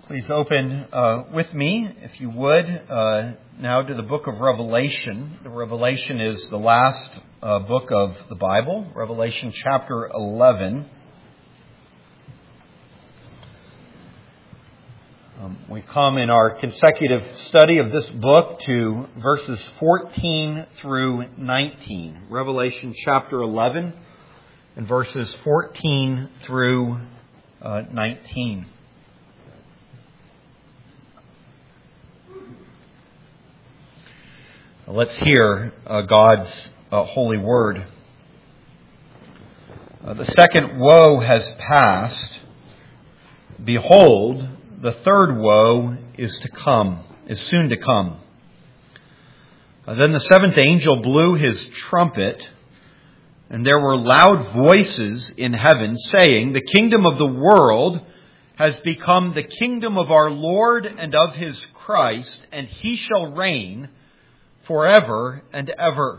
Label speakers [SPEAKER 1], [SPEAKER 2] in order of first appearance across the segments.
[SPEAKER 1] Please open with me, if you would, now to the book of Revelation. The Revelation is the last book of the Bible, Revelation chapter 11. We come in our consecutive study of this book to verses 14 through 19. Revelation chapter 11 and verses 14 through 19. Let's hear God's holy word. The second woe has passed. Behold, the third woe is soon to come. Then the seventh angel blew his trumpet, and there were loud voices in heaven saying, "The kingdom of the world has become the kingdom of our Lord and of his Christ, and he shall reign forever and ever."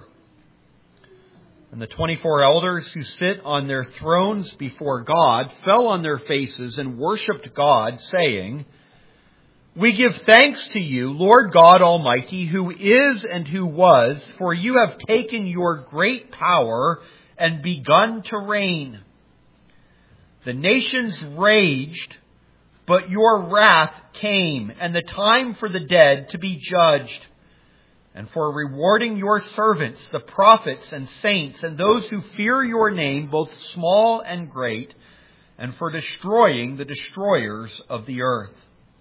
[SPEAKER 1] And the 24 elders who sit on their thrones before God fell on their faces and worshipped God, saying, "We give thanks to you, Lord God Almighty, who is and who was, for you have taken your great power and begun to reign. The nations raged, but your wrath came, and the time for the dead to be judged, and for rewarding your servants, the prophets and saints, and those who fear your name, both small and great, and for destroying the destroyers of the earth."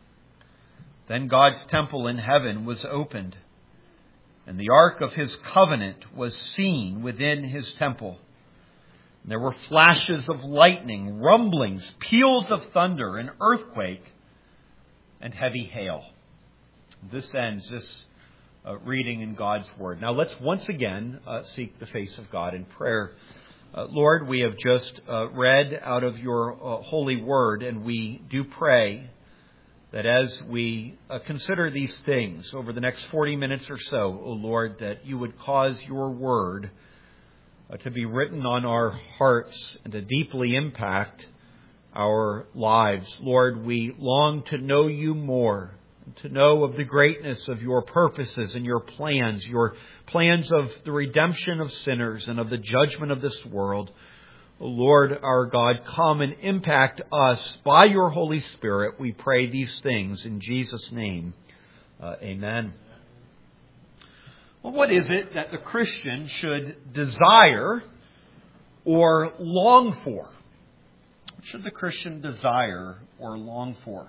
[SPEAKER 1] Then God's temple in heaven was opened, and the ark of his covenant was seen within his temple. And there were flashes of lightning, rumblings, peals of thunder, an earthquake, and heavy hail. This ends this reading in God's Word. Now let's once again seek the face of God in prayer. Lord, we have just read out of your holy Word, and we do pray that as we consider these things over the next 40 minutes or so, O Lord, that you would cause your Word to be written on our hearts and to deeply impact our lives. Lord, we long to know you more, to know of the greatness of your purposes and your plans of the redemption of sinners and of the judgment of this world. O Lord, our God, come and impact us by your Holy Spirit. We pray these things in Jesus' name. Amen. Well, what is it that the Christian should desire or long for? What should the Christian desire or long for?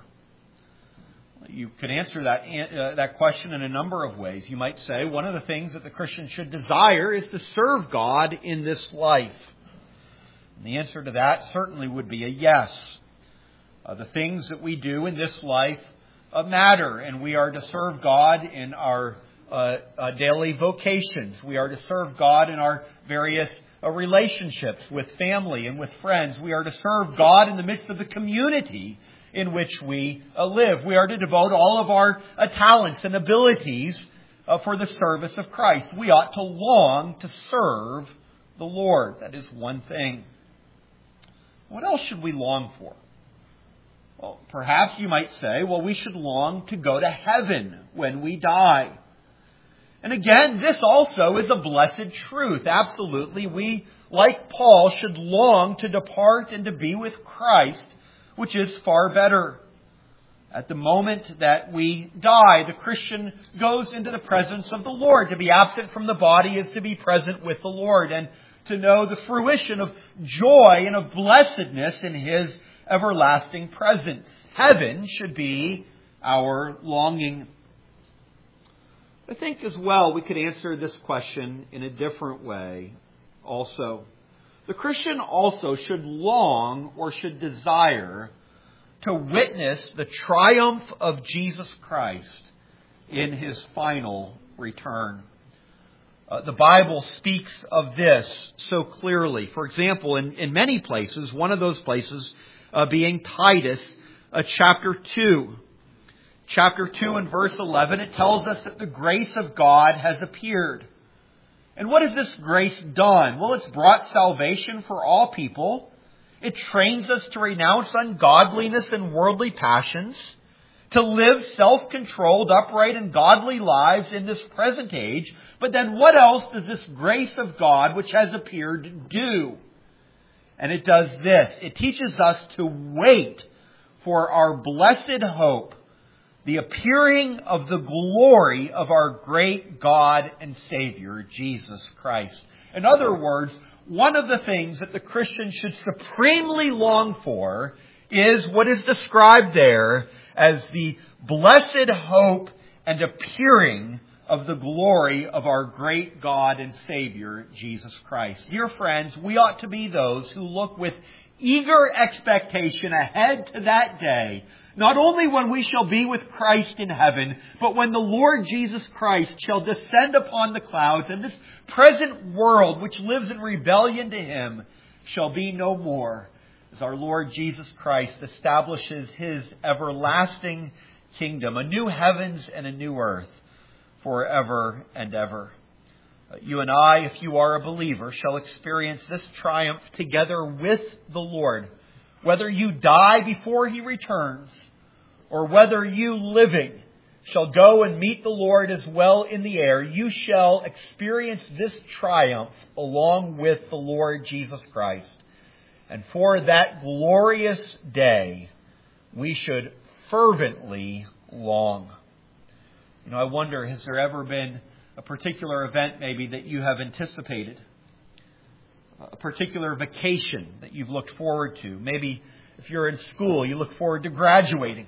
[SPEAKER 1] You could answer that question in a number of ways. You might say one of the things that the Christian should desire is to serve God in this life. And the answer to that certainly would be a yes. The things that we do in this life matter, and we are to serve God in our daily vocations. We are to serve God in our various relationships with family and with friends. We are to serve God in the midst of the community in which we live. We are to devote all of our talents and abilities for the service of Christ. We ought to long to serve the Lord. That is one thing. What else should we long for? Well, perhaps you might say, well, we should long to go to heaven when we die. And again, this also is a blessed truth. Absolutely, we, like Paul, should long to depart and to be with Christ, which is far better. At the moment that we die, the Christian goes into the presence of the Lord. To be absent from the body is to be present with the Lord, and to know the fruition of joy and of blessedness in his everlasting presence. Heaven should be our longing. I think as well we could answer this question in a different way also. The Christian also should long or should desire to witness the triumph of Jesus Christ in his final return. The Bible speaks of this so clearly. For example, in many places, one of those places being Titus chapter 2. Chapter 2 and verse 11, it tells us that the grace of God has appeared. And what has this grace done? Well, it's brought salvation for all people. It trains us to renounce ungodliness and worldly passions. to live self-controlled, upright, and godly lives in this present age. But then what else does this grace of God, which has appeared, do? And it does this. It teaches us to wait for our blessed hope, the appearing of the glory of our great God and Savior, Jesus Christ. In other words, one of the things that the Christian should supremely long for is what is described there as the blessed hope and appearing of the glory of our great God and Savior, Jesus Christ. Dear friends, we ought to be those who look with eager expectation ahead to that day, not only when we shall be with Christ in heaven, but when the Lord Jesus Christ shall descend upon the clouds, and this present world which lives in rebellion to Him shall be no more, as our Lord Jesus Christ establishes His everlasting kingdom, a new heavens and a new earth, forever and ever. You and I, if you are a believer, shall experience this triumph together with the Lord. Whether you die before He returns, or whether you living shall go and meet the Lord as well in the air, you shall experience this triumph along with the Lord Jesus Christ. And for that glorious day, we should fervently long. I wonder, has there ever been a particular event maybe that you have anticipated? A particular vacation that you've looked forward to? Maybe if you're in school, you look forward to graduating.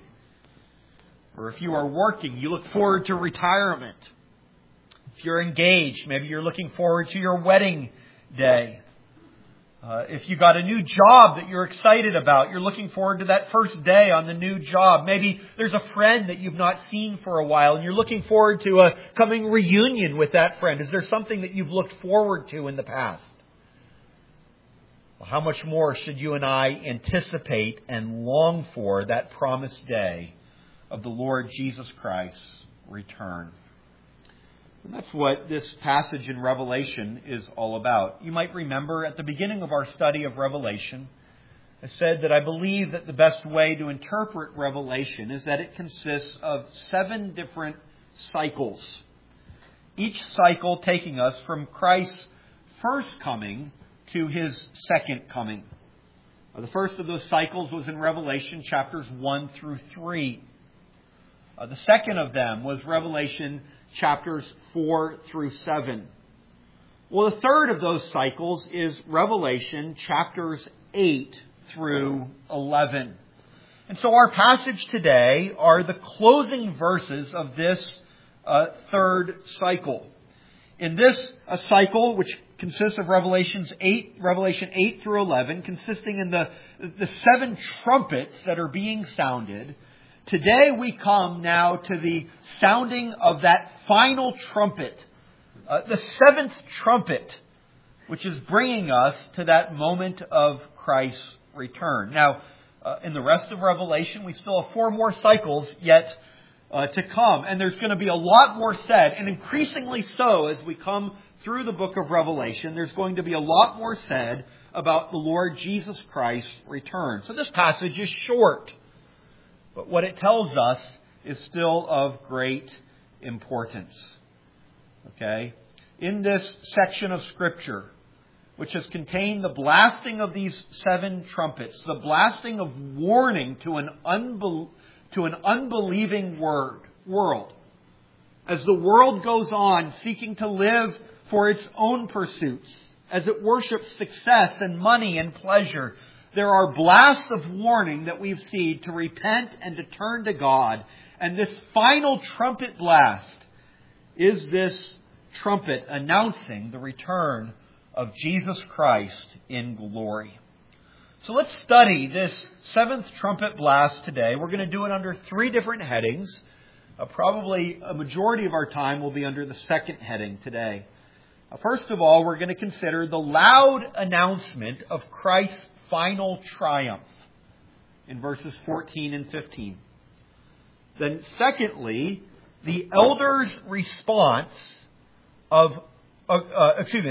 [SPEAKER 1] Or if you are working, you look forward to retirement. If you're engaged, maybe you're looking forward to your wedding day. If you got a new job that you're excited about, you're looking forward to that first day on the new job. Maybe there's a friend that you've not seen for a while and you're looking forward to a coming reunion with that friend. Is there something that you've looked forward to in the past? Well, how much more should you and I anticipate and long for that promised day of the Lord Jesus Christ's return? And that's what this passage in Revelation is all about. You might remember at the beginning of our study of Revelation, I said that I believe that the best way to interpret Revelation is that it consists of 7 different cycles. Each cycle taking us from Christ's first coming to His second coming. The first of those cycles was in Revelation chapters 1 through 3. The second of them was Revelation chapters 4 through 7. Well, the third of those cycles is Revelation chapters 8 through 11. And so our passage today are the closing verses of this third cycle. In this cycle, which consists of Revelation 8 through 11, consisting in the 7 trumpets that are being sounded, today we come now to the sounding of that final trumpet, the 7th trumpet, which is bringing us to that moment of Christ's return. Now, in the rest of Revelation, we still have 4 more cycles yet to come. And there's going to be a lot more said, and increasingly so as we come through the book of Revelation, there's going to be a lot more said about the Lord Jesus Christ's return. So this passage is short, but what it tells us is still of great importance. Okay? In this section of Scripture, which has contained the blasting of these 7 trumpets, the blasting of warning to an unbelieving world, as the world goes on seeking to live for its own pursuits, as it worships success and money and pleasure, there are blasts of warning that we've seen to repent and to turn to God. And this final trumpet blast is this trumpet announcing the return of Jesus Christ in glory. So let's study this 7th trumpet blast today. We're going to do it under 3 different headings. Probably a majority of our time will be under the second heading today. First of all, we're going to consider the loud announcement of Christ's final triumph in verses 14 and 15. Then secondly, the elders' response of 14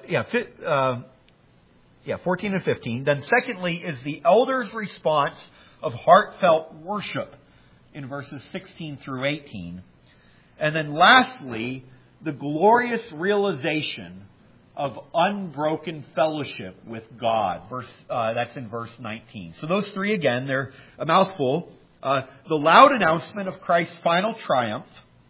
[SPEAKER 1] and 15. Then secondly is the elders' response of heartfelt worship in verses 16 through 18. And then lastly, the glorious realization of unbroken fellowship with God. That's in verse 19. So those three again, they're a mouthful. The loud announcement of Christ's final triumph,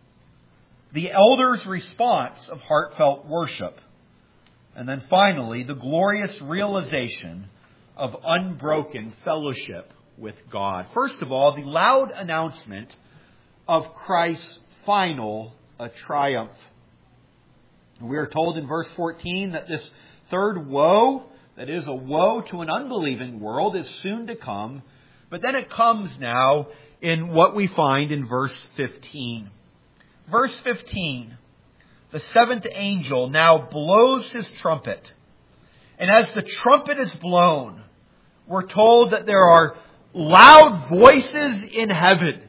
[SPEAKER 1] the elders' response of heartfelt worship, and then finally, the glorious realization of unbroken fellowship with God. First of all, the loud announcement of Christ's final triumph. We are told in verse 14 that this third woe, that is a woe to an unbelieving world, is soon to come. But then it comes now in what we find in verse 15. Verse 15, the seventh angel now blows his trumpet. And as the trumpet is blown, we're told that there are loud voices in heaven.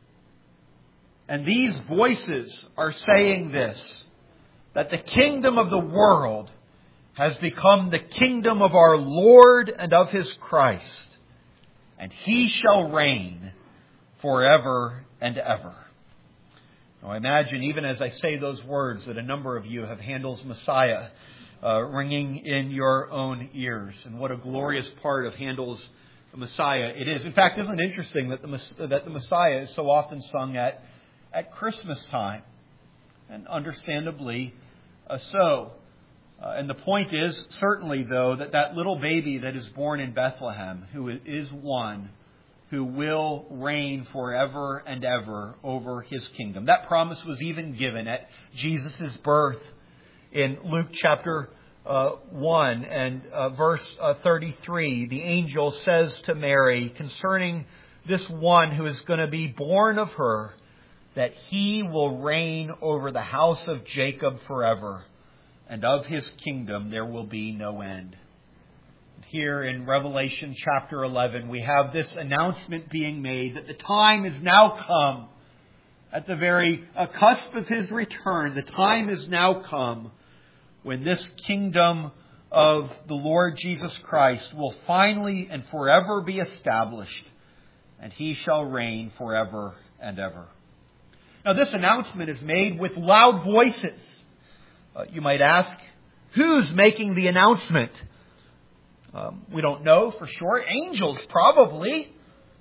[SPEAKER 1] And these voices are saying this, that the kingdom of the world has become the kingdom of our Lord and of His Christ, and He shall reign forever and ever. Now I imagine, even as I say those words, that a number of you have Handel's Messiah ringing in your own ears. And what a glorious part of Handel's Messiah it is. In fact, isn't it interesting that the Messiah is so often sung at Christmas time? And understandably so. And the point is, certainly though, that little baby that is born in Bethlehem, who is one who will reign forever and ever over His kingdom. That promise was even given at Jesus' birth in Luke chapter 1 and verse 33. The angel says to Mary concerning this one who is going to be born of her, that He will reign over the house of Jacob forever, and of His kingdom there will be no end. Here in Revelation chapter 11, we have this announcement being made that the time is now come. At the very cusp of His return, the time is now come when this kingdom of the Lord Jesus Christ will finally and forever be established, and He shall reign forever and ever. Now, this announcement is made with loud voices. You might ask, who's making the announcement? We don't know for sure. Angels, probably.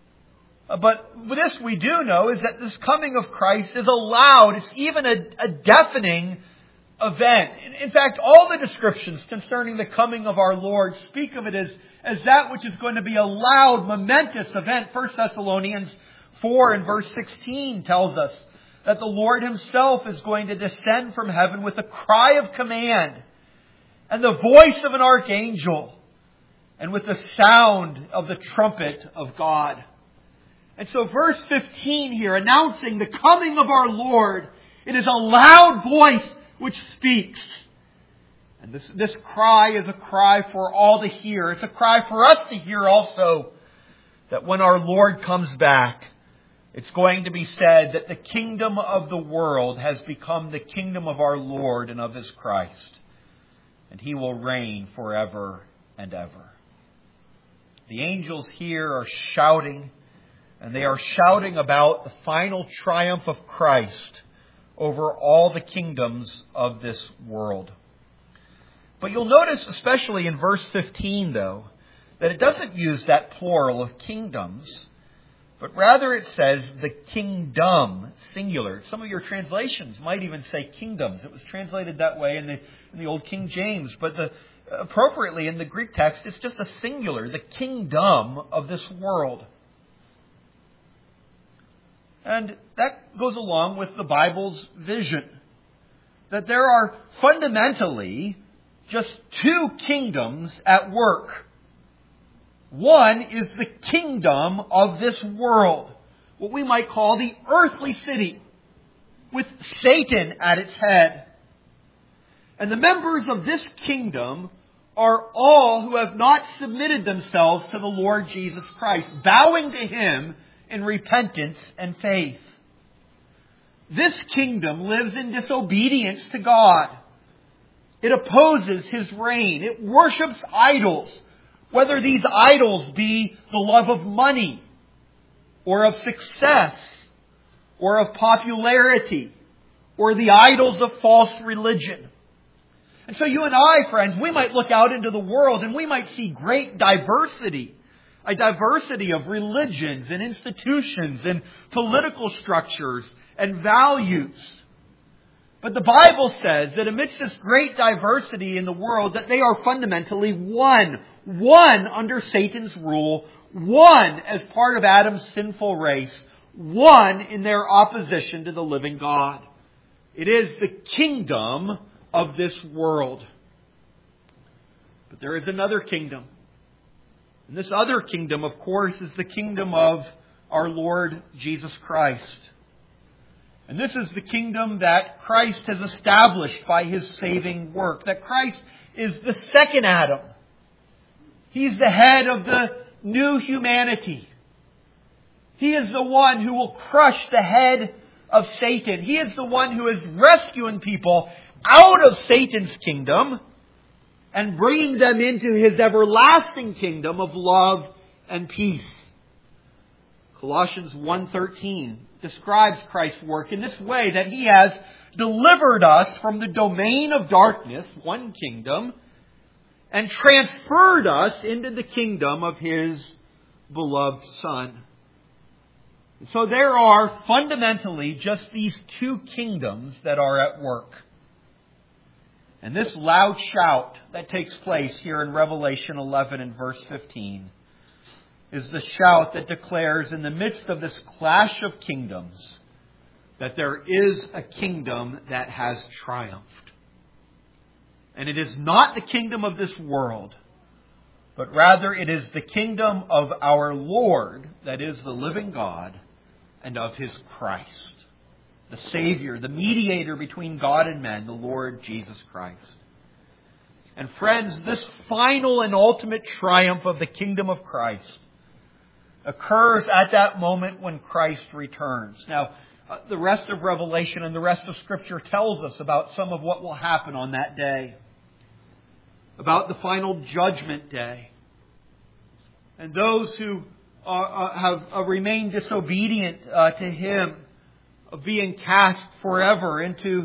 [SPEAKER 1] But this we do know is that this coming of Christ is a loud, it's even a deafening event. In fact, all the descriptions concerning the coming of our Lord speak of it as that which is going to be a loud, momentous event. 1 Thessalonians 4 and verse 16 tells us that the Lord Himself is going to descend from heaven with a cry of command and the voice of an archangel and with the sound of the trumpet of God. And so verse 15 here, announcing the coming of our Lord, it is a loud voice which speaks. And this cry is a cry for all to hear. It's a cry for us to hear also, that when our Lord comes back, it's going to be said that the kingdom of the world has become the kingdom of our Lord and of His Christ, and He will reign forever and ever. The angels here are shouting, and they are shouting about the final triumph of Christ over all the kingdoms of this world. But you'll notice, especially in verse 15, though, that it doesn't use that plural of kingdoms, but rather it says the kingdom, singular. Some of your translations might even say kingdoms. It was translated that way in the Old King James. But appropriately in the Greek text, it's just a singular, the kingdom of this world. And that goes along with the Bible's vision, that there are fundamentally just two kingdoms at work. One is the kingdom of this world, what we might call the earthly city, with Satan at its head. And the members of this kingdom are all who have not submitted themselves to the Lord Jesus Christ, bowing to Him in repentance and faith. This kingdom lives in disobedience to God. It opposes His reign. It worships idols, whether these idols be the love of money or of success, or of popularity, or the idols of false religion. And so you and I, friends, we might look out into the world and we might see great diversity. A diversity of religions and institutions and political structures and values. But the Bible says that amidst this great diversity in the world, that they are fundamentally one. One under Satan's rule. One as part of Adam's sinful race. One in their opposition to the living God. It is the kingdom of this world. But there is another kingdom. And this other kingdom, of course, is the kingdom of our Lord Jesus Christ. And this is the kingdom that Christ has established by His saving work. That Christ is the second Adam. He's the head of the new humanity. He is the one who will crush the head of Satan. He is the one who is rescuing people out of Satan's kingdom and bringing them into His everlasting kingdom of love and peace. Colossians 1:13 describes Christ's work in this way, that He has delivered us from the domain of darkness, one kingdom, and transferred us into the kingdom of His beloved Son. So there are fundamentally just these two kingdoms that are at work. And this loud shout that takes place here in Revelation 11 and verse 15 is the shout that declares in the midst of this clash of kingdoms that there is a kingdom that has triumphed. And it is not the kingdom of this world, but rather it is the kingdom of our Lord, that is the living God, and of His Christ. The Savior, the mediator between God and men, the Lord Jesus Christ. And friends, this final and ultimate triumph of the kingdom of Christ occurs at that moment when Christ returns. Now, the rest of Revelation and the rest of Scripture tells us about some of what will happen on that day. About the final judgment day. And those who have remained disobedient to Him, of being cast forever into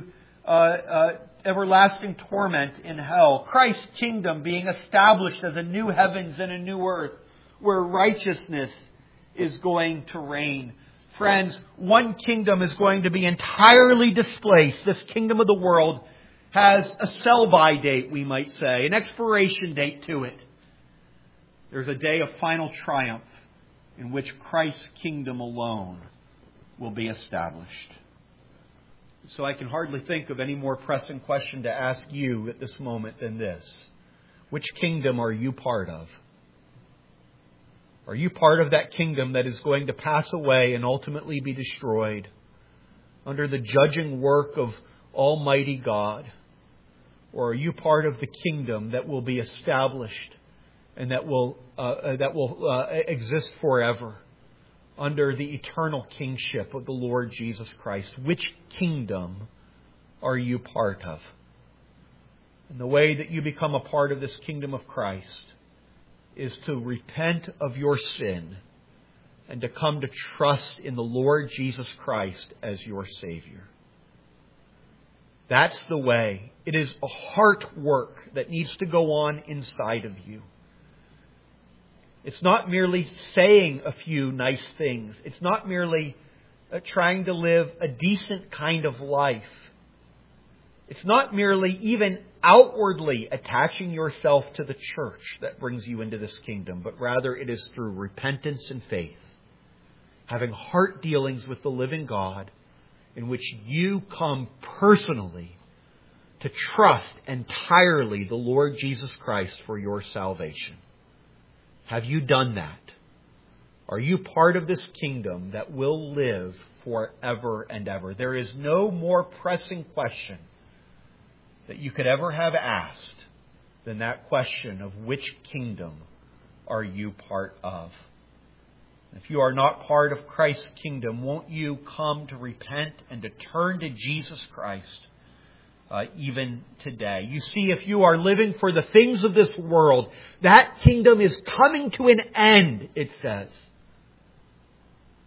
[SPEAKER 1] everlasting torment in hell. Christ's kingdom being established as a new heavens and a new earth where righteousness is going to reign. Friends, one kingdom is going to be entirely displaced. This kingdom of the world has a sell-by date, we might say, an expiration date to it. There's a day of final triumph in which Christ's kingdom alone will be established. So I can hardly think of any more pressing question to ask you at this moment than this. Which kingdom are you part of? Are you part of that kingdom that is going to pass away and ultimately be destroyed under the judging work of Almighty God? Or are you part of the kingdom that will be established and that will exist forever under the eternal kingship of the Lord Jesus Christ? Which kingdom are you part of? And the way that you become a part of this kingdom of Christ is to repent of your sin and to come to trust in the Lord Jesus Christ as your Savior. That's the way. It is a heart work that needs to go on inside of you. It's not merely saying a few nice things. It's not merely trying to live a decent kind of life. It's not merely even outwardly attaching yourself to the church that brings you into this kingdom, but rather it is through repentance and faith, having heart dealings with the living God, in which you come personally to trust entirely the Lord Jesus Christ for your salvation. Have you done that? Are you part of this kingdom that will live forever and ever? There is no more pressing question that you could ever have asked than that question of which kingdom are you part of? If you are not part of Christ's kingdom, won't you come to repent and to turn to Jesus Christ even today? You see, if you are living for the things of this world, that kingdom is coming to an end, it says.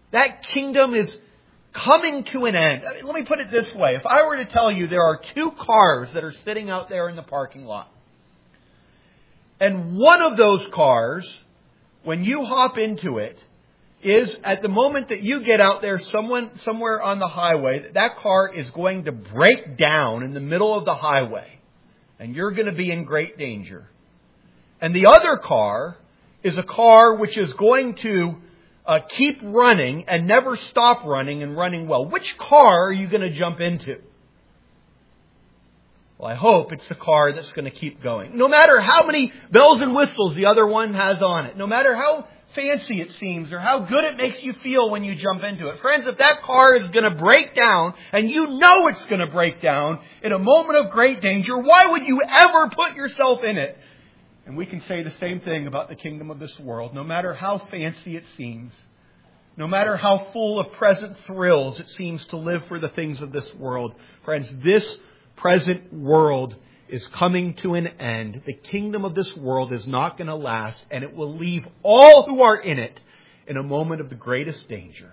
[SPEAKER 1] That kingdom is coming to an end. I mean, let me put it this way. If I were to tell you there are two cars that are sitting out there in the parking lot, and one of those cars, when you hop into it, is at the moment that you get out there somewhere on the highway, that car is going to break down in the middle of the highway. And you're going to be in great danger. And the other car is a car which is going to keep running and never stop running and running well. Which car are you going to jump into? Well, I hope it's the car that's going to keep going. No matter how many bells and whistles the other one has on it. No matter how fancy it seems or how good it makes you feel when you jump into it. Friends, if that car is going to break down and you know it's going to break down in a moment of great danger, why would you ever put yourself in it? And we can say the same thing about the kingdom of this world. No matter how fancy it seems, no matter how full of present thrills it seems to live for the things of this world, friends, this present world is coming to an end. The kingdom of this world is not going to last, and it will leave all who are in it in a moment of the greatest danger.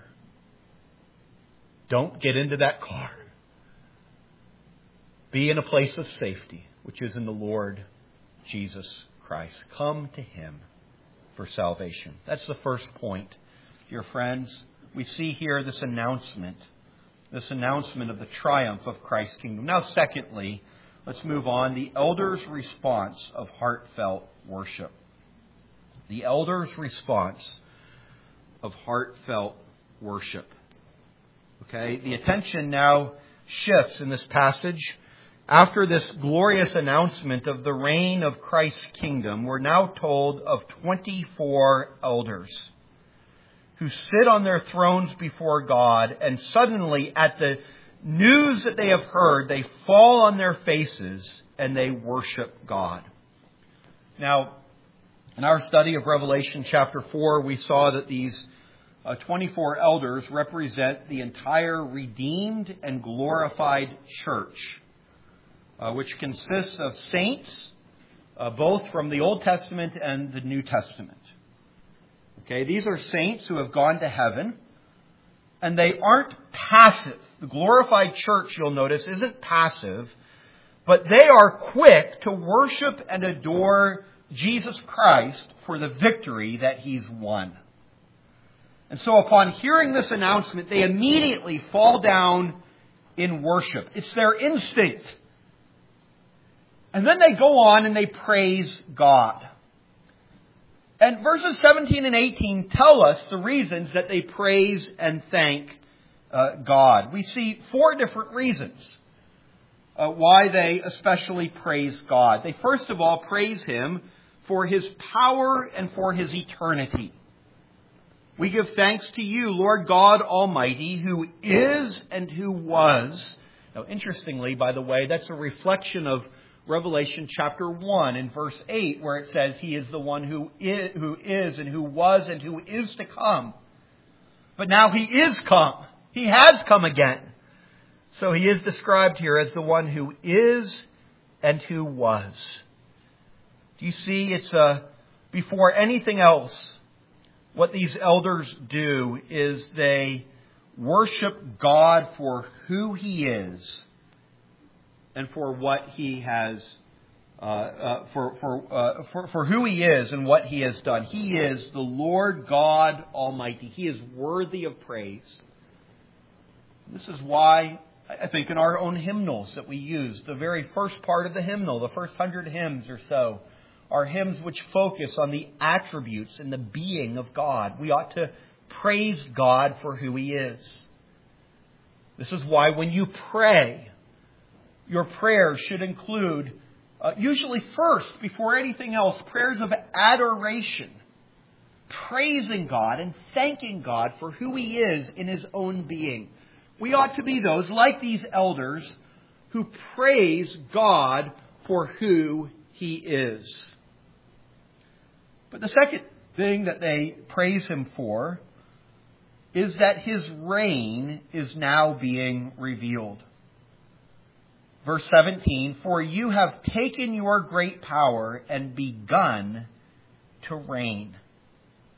[SPEAKER 1] Don't get into that car. Be in a place of safety, which is in the Lord Jesus Christ. Come to Him for salvation. That's the first point. Dear friends, we see here this announcement of the triumph of Christ's kingdom. Now, secondly, let's move on. The elders' response of heartfelt worship. The elders' response of heartfelt worship. Okay, the attention now shifts in this passage. After this glorious announcement of the reign of Christ's kingdom, we're now told of 24 elders who sit on their thrones before God, and suddenly at the news that they have heard, they fall on their faces and they worship God. Now, in our study of Revelation chapter 4, we saw that these 24 elders represent the entire redeemed and glorified church, which consists of saints, both from the Old Testament and the New Testament. Okay, these are saints who have gone to heaven, and they aren't passive. The glorified church, you'll notice, isn't passive, but they are quick to worship and adore Jesus Christ for the victory that He's won. And so upon hearing this announcement, they immediately fall down in worship. It's their instinct. And then they go on and they praise God. And verses 17 and 18 tell us the reasons that they praise and thank God. We see 4 different reasons why they especially praise God. They first of all praise Him for His power and for His eternity. We give thanks to You, Lord God Almighty, who is and who was. Now, interestingly, by the way, that's a reflection of Revelation chapter 1 in verse 8, where it says He is the one who is and who was and who is to come. But now He is come. He has come again. So He is described here as the one who is and who was. Do you see? It's before anything else, what these elders do is they worship God for who He is and for what He has, for who He is and what He has done. He is the Lord God Almighty. He is worthy of praise. This is why I think in our own hymnals that we use, the very first part of the hymnal, the first 100 hymns or so, are hymns which focus on the attributes and the being of God. We ought to praise God for who He is. This is why when you pray, your prayers should include, usually first, before anything else, prayers of adoration, praising God and thanking God for who He is in His own being. We ought to be those, like these elders, who praise God for who He is. But the second thing that they praise Him for is that His reign is now being revealed. Verse 17, for You have taken Your great power and begun to reign.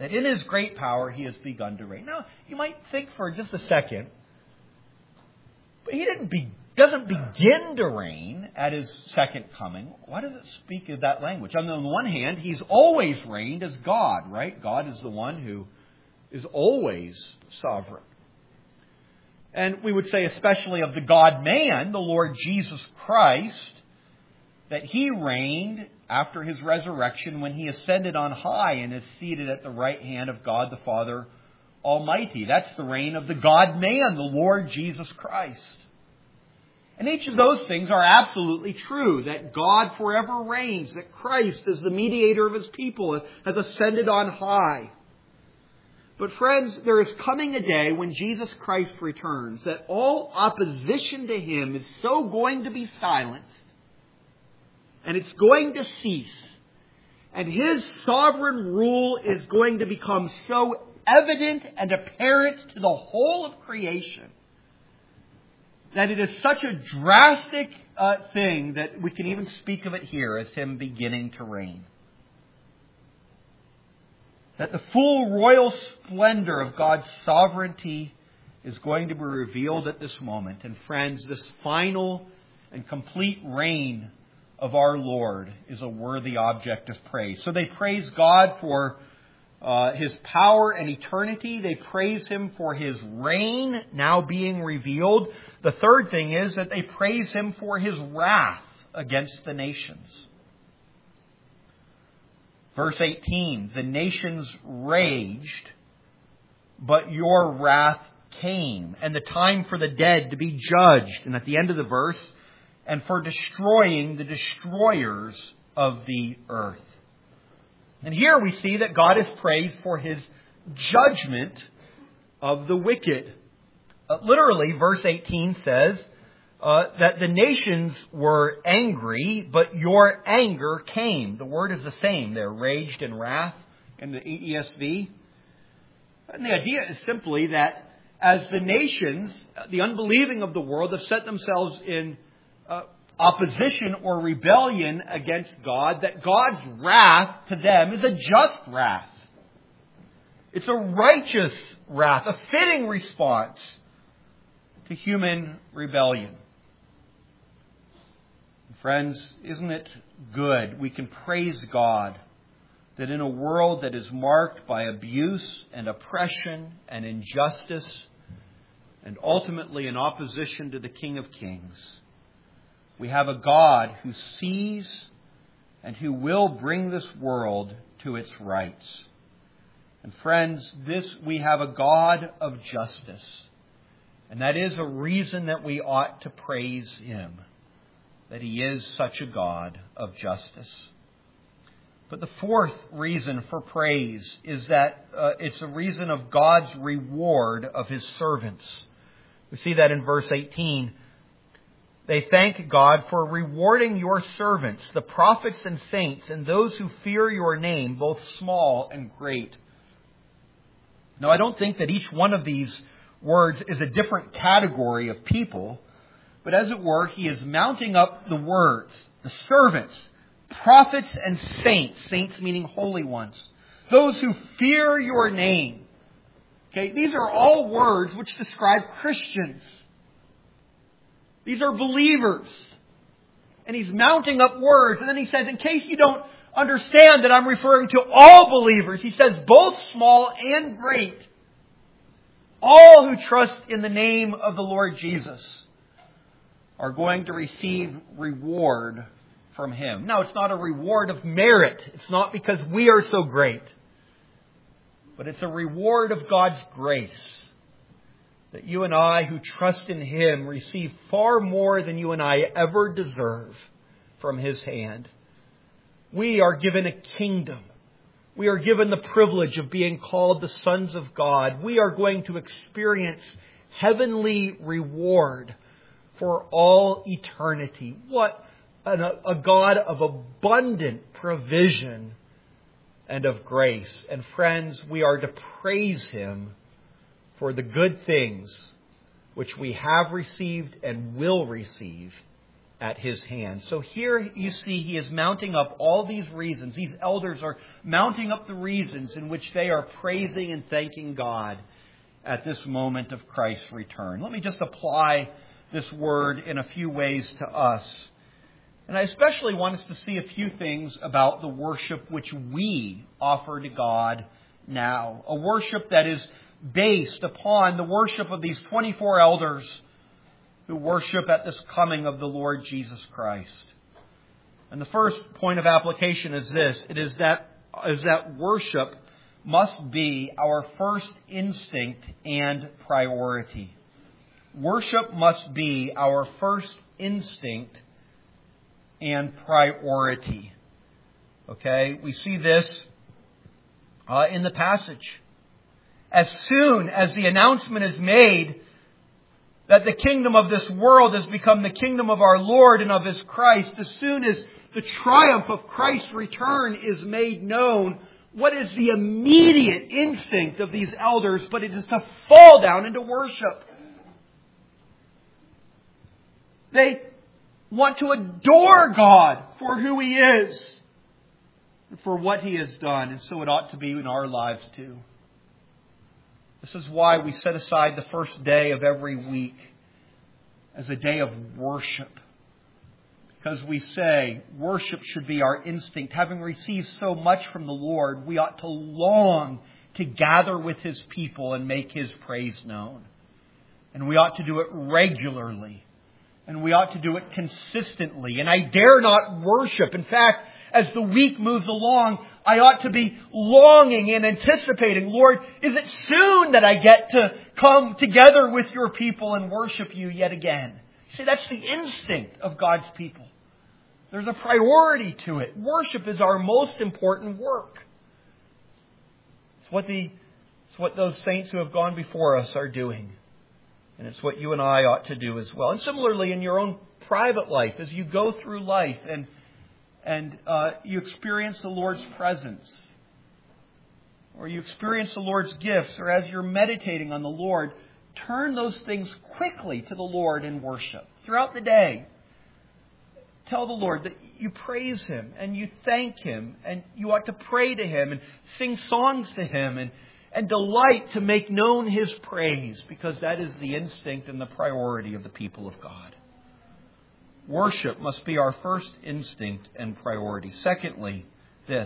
[SPEAKER 1] that in His great power He has begun to reign. Now, you might think for just a second, but He doesn't begin to reign at His second coming. Why does it speak of that language? On the one hand, He's always reigned as God, right? God is the one who is always sovereign. And we would say especially of the God-man, the Lord Jesus Christ, that He reigned after His resurrection when He ascended on high and is seated at the right hand of God the Father Almighty. That's the reign of the God-man, the Lord Jesus Christ. And each of those things are absolutely true, that God forever reigns, that Christ, as the mediator of His people, has ascended on high. But friends, there is coming a day when Jesus Christ returns that all opposition to Him is so going to be silenced, and it's going to cease, and His sovereign rule is going to become so evident and apparent to the whole of creation that it is such a drastic thing that we can even speak of it here as Him beginning to reign. That the full royal splendor of God's sovereignty is going to be revealed at this moment. And friends, this final and complete reign of our Lord is a worthy object of praise. So they praise God for His power and eternity. They praise Him for His reign now being revealed. The third thing is that they praise Him for His wrath against the nations. Verse 18, the nations raged, but your wrath came, and the time for the dead to be judged. And at the end of the verse, and for destroying the destroyers of the earth. And here we see that God is praised for His judgment of the wicked. Literally, verse 18 says that the nations were angry, but your anger came. The word is the same there, raged and wrath in the ESV. And the idea is simply that as the nations, the unbelieving of the world, have set themselves in opposition or rebellion against God, that God's wrath to them is a just wrath. It's a righteous wrath, a fitting response to human rebellion. Friends, isn't it good? We can praise God that in a world that is marked by abuse and oppression and injustice and ultimately in opposition to the King of Kings, we have a God who sees and who will bring this world to its rights. And friends, we have a God of justice. And that is a reason that we ought to praise Him, that He is such a God of justice. But the fourth reason for praise is that it's a reason of God's reward of His servants. We see that in verse 18. They thank God for rewarding your servants, the prophets and saints, and those who fear your name, both small and great. Now, I don't think that each one of these words is a different category of people, but as it were, he is mounting up the words, the servants, prophets and saints, saints meaning holy ones, those who fear your name. Okay, these are all words which describe Christians. These are believers. And he's mounting up words. And then he says, in case you don't understand that I'm referring to all believers, he says both small and great. All who trust in the name of the Lord Jesus are going to receive reward from Him. Now, it's not a reward of merit. It's not because we are so great. But it's a reward of God's grace. That you and I who trust in Him receive far more than you and I ever deserve from His hand. We are given a kingdom. We are given the privilege of being called the sons of God. We are going to experience heavenly reward for all eternity. What a God of abundant provision and of grace. And friends, we are to praise Him for the good things which we have received and will receive at His hand. So here you see He is mounting up all these reasons. These elders are mounting up the reasons in which they are praising and thanking God at this moment of Christ's return. Let me just apply this word in a few ways to us. And I especially want us to see a few things about the worship which we offer to God now. A worship that is based upon the worship of these 24 elders who worship at this coming of the Lord Jesus Christ. And the first point of application is this. It is that worship must be our first instinct and priority. Worship must be our first instinct and priority. Okay? We see this in the passage. As soon as the announcement is made that the kingdom of this world has become the kingdom of our Lord and of His Christ, as soon as the triumph of Christ's return is made known, what is the immediate instinct of these elders? But it is to fall down into worship. They want to adore God for who He is and for what He has done. And so it ought to be in our lives too. This is why we set aside the first day of every week as a day of worship. Because we say worship should be our instinct. Having received so much from the Lord, we ought to long to gather with His people and make His praise known. And we ought to do it regularly. And we ought to do it consistently. And I dare not worship. In fact, as the week moves along, I ought to be longing and anticipating, Lord, is it soon that I get to come together with your people and worship you yet again? See, that's the instinct of God's people. There's a priority to it. Worship is our most important work. It's what those saints who have gone before us are doing. And it's what you and I ought to do as well. And similarly, in your own private life, as you go through life and you experience the Lord's presence, or you experience the Lord's gifts, or as you're meditating on the Lord, turn those things quickly to the Lord in worship. Throughout the day, tell the Lord that you praise Him and you thank Him, and you ought to pray to Him and sing songs to Him and delight to make known His praise, because that is the instinct and the priority of the people of God. Worship must be our first instinct and priority. Secondly, this.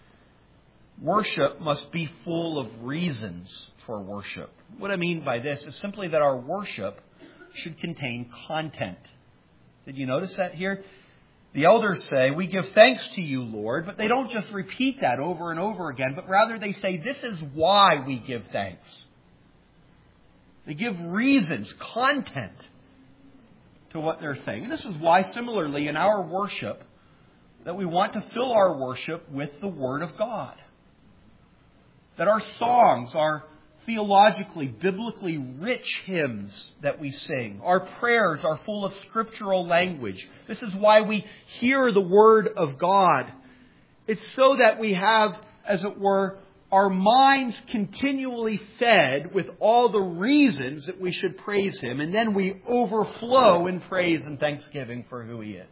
[SPEAKER 1] Worship must be full of reasons for worship. What I mean by this is simply that our worship should contain content. Did you notice that here? The elders say, we give thanks to you, Lord, but they don't just repeat that over and over again, but rather they say, this is why we give thanks. They give reasons, content to what they're saying. And this is why, similarly, in our worship, that we want to fill our worship with the Word of God. That our songs are theologically, biblically rich hymns that we sing. Our prayers are full of scriptural language. This is why we hear the Word of God. It's so that we have, as it were, our minds continually fed with all the reasons that we should praise Him. And then we overflow in praise and thanksgiving for who He is.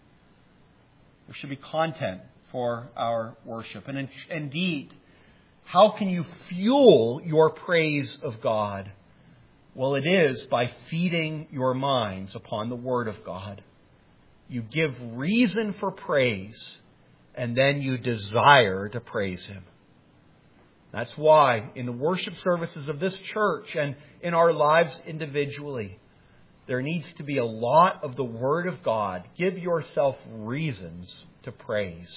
[SPEAKER 1] There should be content for our worship. And indeed, how can you fuel your praise of God? Well, it is by feeding your minds upon the Word of God. You give reason for praise, and then you desire to praise Him. That's why in the worship services of this church and in our lives individually, there needs to be a lot of the Word of God. Give yourself reasons to praise.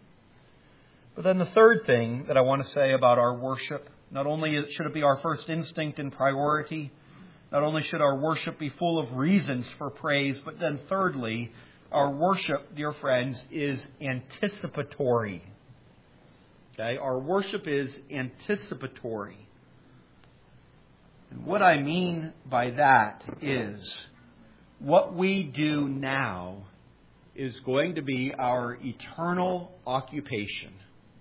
[SPEAKER 1] But then the third thing that I want to say about our worship, not only should it be our first instinct and priority, not only should our worship be full of reasons for praise, but then thirdly, our worship, dear friends, is anticipatory. Okay? Our worship is anticipatory. And what I mean by that is what we do now is going to be our eternal occupation.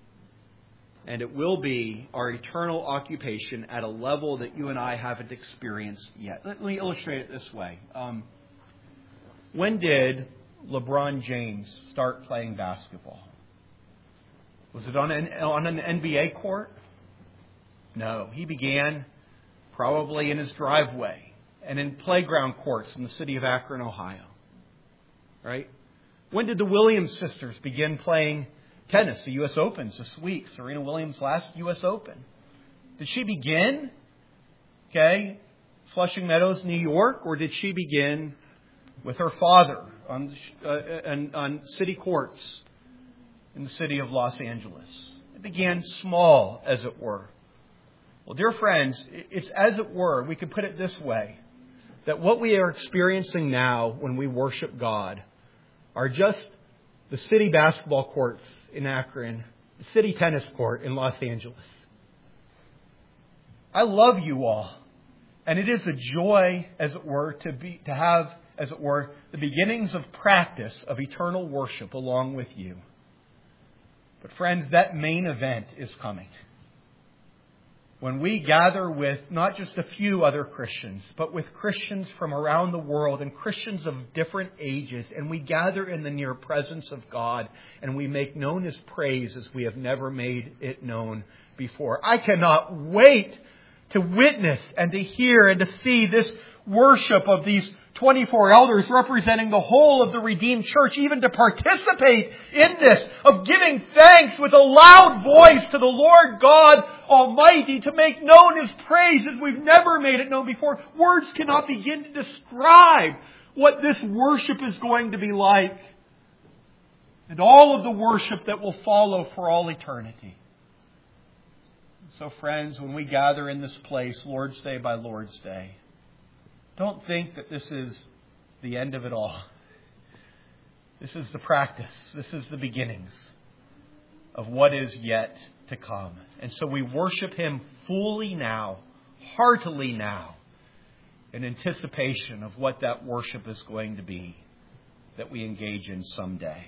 [SPEAKER 1] And it will be our eternal occupation at a level that you and I haven't experienced yet. Let me illustrate it this way. When did LeBron James start playing basketball? Was it on an NBA court? No. He began probably in his driveway and in playground courts in the city of Akron, Ohio. Right? When did the Williams sisters begin playing tennis? The U.S. Open's this week. Serena Williams' last U.S. Open. Did she begin, Flushing Meadows, New York, or did she begin with her father on city courts in the city of Los Angeles? It began small, as it were. Well, dear friends, it's as it were, we could put it this way, that what we are experiencing now when we worship God are just the city basketball courts in Akron, the city tennis court in Los Angeles. I love you all. And it is a joy, as it were, to have, as it were, the beginnings of practice of eternal worship along with you. But friends, that main event is coming. When we gather with not just a few other Christians, but with Christians from around the world and Christians of different ages, and we gather in the near presence of God and we make known His praise as we have never made it known before. I cannot wait to witness and to hear and to see this worship of these 24 elders representing the whole of the redeemed church, even to participate in this, of giving thanks with a loud voice to the Lord God Almighty, to make known His praise as we've never made it known before. Words cannot begin to describe what this worship is going to be like, and all of the worship that will follow for all eternity. So friends, when we gather in this place, Lord's Day by Lord's Day, don't think that this is the end of it all. This is the practice. This is the beginnings of what is yet to come. And so we worship Him fully now, heartily now, in anticipation of what that worship is going to be that we engage in someday.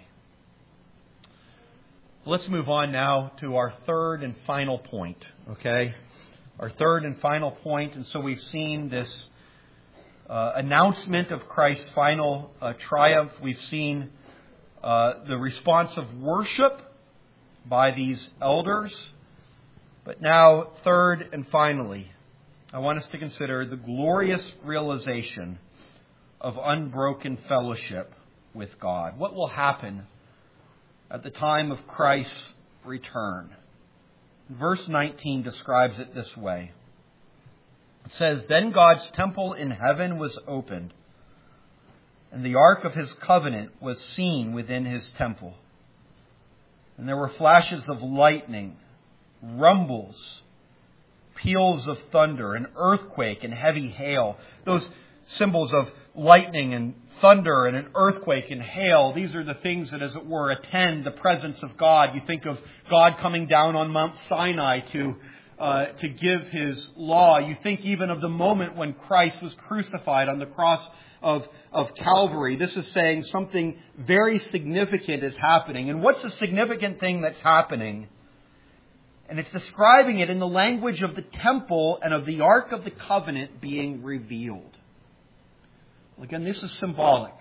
[SPEAKER 1] Let's move on now to our third and final point. Okay? Our third and final point. And so we've seen this announcement of Christ's final triumph. We've seen the response of worship by these elders. But now, third and finally, I want us to consider the glorious realization of unbroken fellowship with God. What will happen at the time of Christ's return? Verse 19 describes it this way. It says, "Then God's temple in heaven was opened, and the ark of His covenant was seen within His temple. And there were flashes of lightning, rumbles, peals of thunder, an earthquake, and heavy hail." Those symbols of lightning and thunder and an earthquake and hail, these are the things that, as it were, attend the presence of God. You think of God coming down on Mount Sinai to give His law. You think even of the moment when Christ was crucified on the cross of Calvary. This is saying something very significant is happening. And what's the significant thing that's happening? And it's describing it in the language of the temple and of the Ark of the Covenant being revealed. Again, this is symbolic.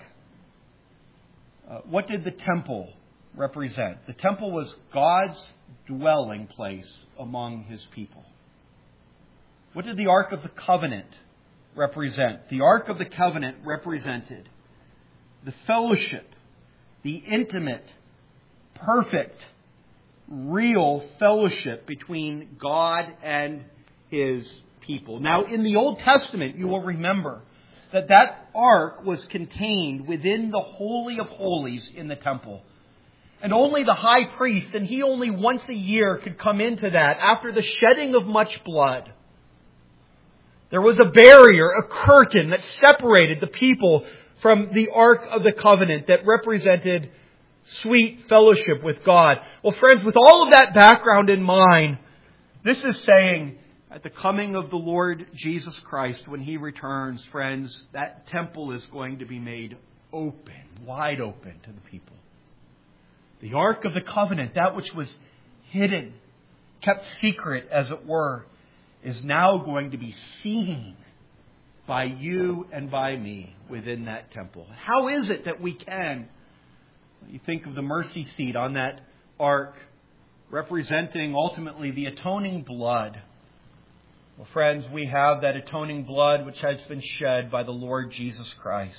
[SPEAKER 1] What did the temple represent? The temple was God's dwelling place among His people. What did the Ark of the Covenant represent? The Ark of the Covenant represented the fellowship, the intimate, perfect, real fellowship between God and His people. Now, in the Old Testament, you will remember that ark was contained within the Holy of Holies in the temple. And only the high priest, and he only once a year could come into that after the shedding of much blood. There was a barrier, a curtain that separated the people from the Ark of the Covenant that represented sweet fellowship with God. Well, friends, with all of that background in mind, this is saying at the coming of the Lord Jesus Christ, when He returns, friends, that temple is going to be made open, wide open to the people. The Ark of the Covenant, that which was hidden, kept secret, as it were, is now going to be seen by you and by me within that temple. How is it that we can You think of the mercy seat on that ark, representing ultimately the atoning blood. Well, friends, we have that atoning blood which has been shed by the Lord Jesus Christ.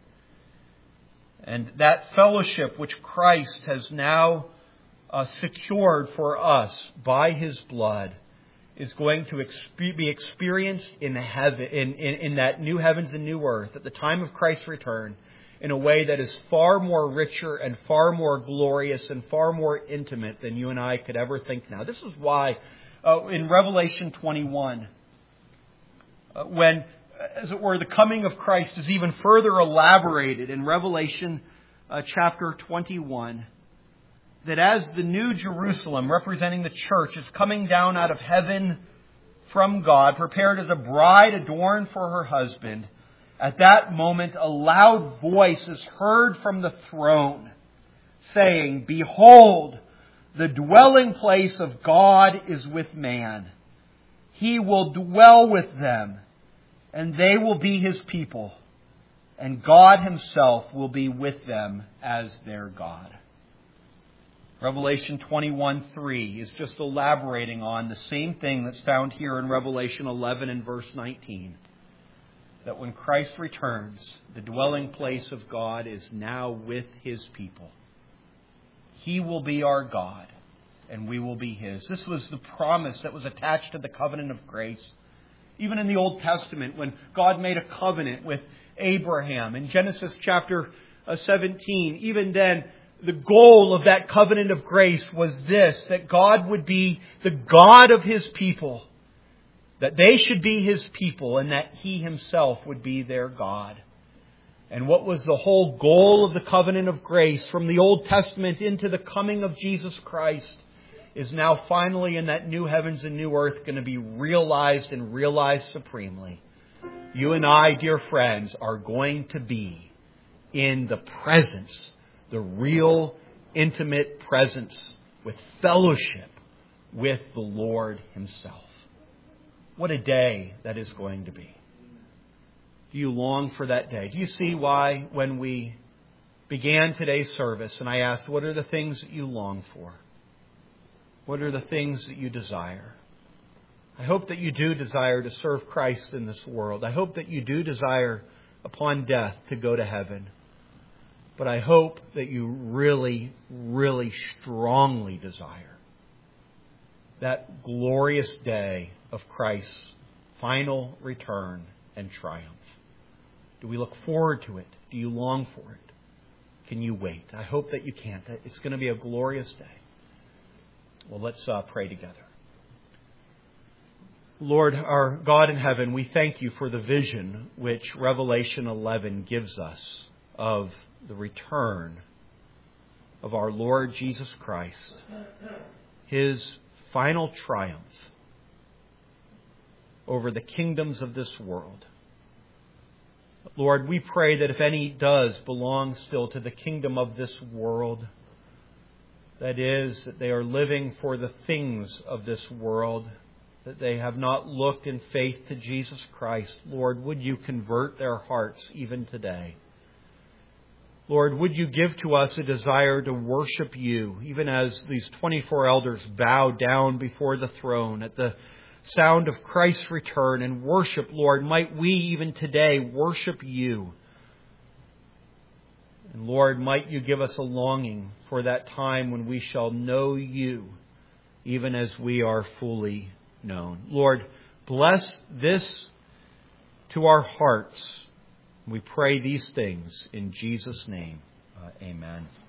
[SPEAKER 1] And that fellowship which Christ has now secured for us by His blood is going to be experienced in heaven, in that new heavens and new earth at the time of Christ's return, in a way that is far more richer and far more glorious and far more intimate than you and I could ever think now. This is why in Revelation 21, when, as it were, the coming of Christ is even further elaborated in Revelation chapter 21, that as the new Jerusalem, representing the church, is coming down out of heaven from God, prepared as a bride adorned for her husband, at that moment a loud voice is heard from the throne, saying, "Behold, the dwelling place of God is with man. He will dwell with them, and they will be His people, and God Himself will be with them as their God." Revelation 21:3 is just elaborating on the same thing that's found here in Revelation 11 and verse 19. That when Christ returns, the dwelling place of God is now with His people. He will be our God, and we will be His. This was the promise that was attached to the covenant of grace. Even in the Old Testament, when God made a covenant with Abraham in Genesis chapter 17, even then, the goal of that covenant of grace was this, that God would be the God of His people, that they should be His people, and that He Himself would be their God. And what was the whole goal of the covenant of grace from the Old Testament into the coming of Jesus Christ is now finally in that new heavens and new earth going to be realized and realized supremely. You and I, dear friends, are going to be in the presence, the real intimate presence with fellowship with the Lord Himself. What a day that is going to be. Do you long for that day? Do you see why when we began today's service and I asked, what are the things that you long for? What are the things that you desire? I hope that you do desire to serve Christ in this world. I hope that you do desire upon death to go to heaven. But I hope that you really, really strongly desire that glorious day of Christ's final return and triumph. Do we look forward to it? Do you long for it? Can you wait? I hope that you can. It's going to be a glorious day. Well, let's pray together. Lord, our God in heaven, we thank You for the vision which Revelation 11 gives us of the return of our Lord Jesus Christ, His final triumph over the kingdoms of this world. Lord, we pray that if any does belong still to the kingdom of this world, that is, that they are living for the things of this world, that they have not looked in faith to Jesus Christ, Lord, would You convert their hearts even today? Lord, would You give to us a desire to worship You, even as these 24 elders bow down before the throne at the sound of Christ's return and worship, Lord, might we even today worship You. And Lord, might You give us a longing for that time when we shall know You, even as we are fully known. Lord, bless this to our hearts. We pray these things in Jesus' name. Amen.